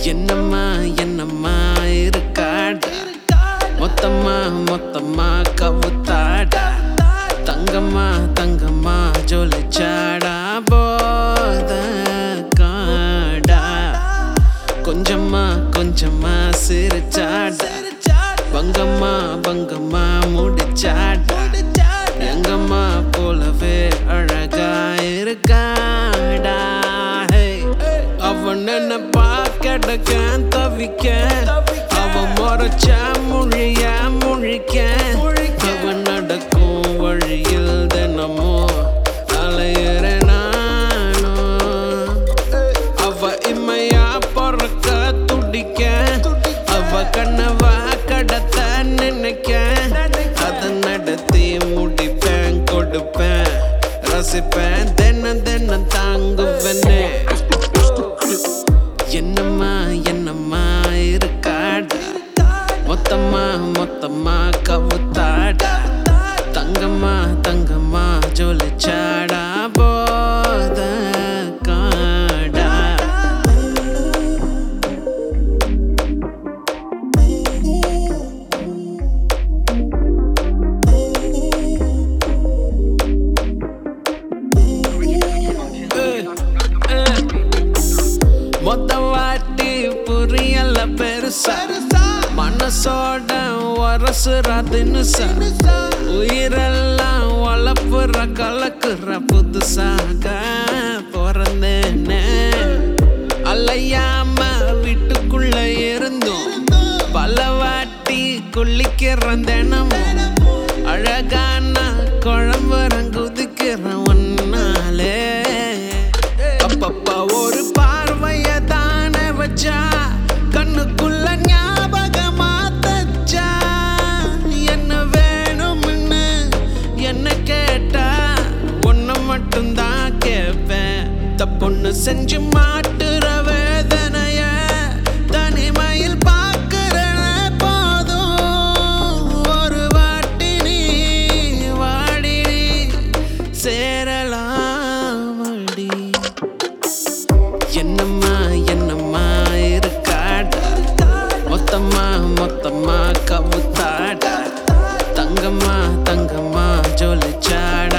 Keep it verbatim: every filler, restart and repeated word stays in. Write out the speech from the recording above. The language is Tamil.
என்னம்மா என்னம்மா இருக்காடா மொத்தமா மொத்தமா கவுத்தாடா தங்கம்மா தங்கம்மா ஜொலிச்சாடா போத காடா கொஞ்சமா கொஞ்சமா சிரிச்சாடா பங்கம்மா பங்கம்மா முடிச்சாடா எங்கம்மா போலவே அழகா இருக்காடா அவன் என்ன பார்க்க தவிக்க அவன் முறைச்ச மொழிய முழிக்க அவன் நடக்கும் வழியில் தினமும் அலையிற நானும் அவ இம்மையா பொறக்க துடிக்க அவ கண்ணவா கடத்த நினைக்க அதை நடத்தி முடிப்பேன் கொடுப்பேன் ரசிப்பேன் தினம் தினம் தாங்குவனே என்னம்மா என்னம்மா இருக்காடா மொத்தமா மொத்தமா கவுத்தாடா தங்கம்மா தங்கம்மா ஜொலிச்சாடா போத காடா மொத்த வாட்டி புரியல பெருசா மனசோட வரசுறாதுன்னு உயிரெல்லாம் வளப்புற கலக்குற புதுசாக பிறந்தேனே அலையாம வீட்டுக்குள்ள இருந்தும் பல வாட்டி குளிக்கிறேன் தினமும் அழகான குழம்புறன் குதிக்கிறேன் ஒன்னாலே அப்பப்பா ஒரு பார்வைய தானே வச்சா கண்ணுக்குள்ள ஞாபகமா தச்சா என்ன வேணும்னு என்ன கேட்டா ஒன்னு மட்டும்தான் கேட்பேன் தப்பொன்னு செஞ்சு மாட்டுற வேதனைய தனிமையில் பார்க்கிற போதும் ஒரு வாட்டி நீ வாடி சேரலாம் அடி என்னம்மா என்னம்மா இருக்காடா மொத்தமா மொத்தமா கவுத்தாடா தங்கம்மா தங்கம்மா ஜொலிச்சாடா